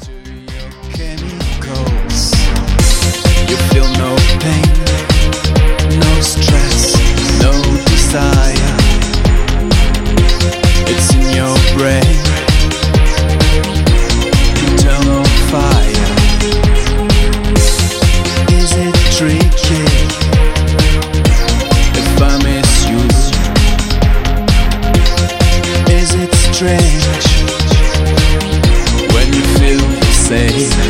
to your chemicals. You feel no pain, no stress, no desire. It's in your brain, internal fire. Is it tricky if I miss you? Is it strange when you feel the same?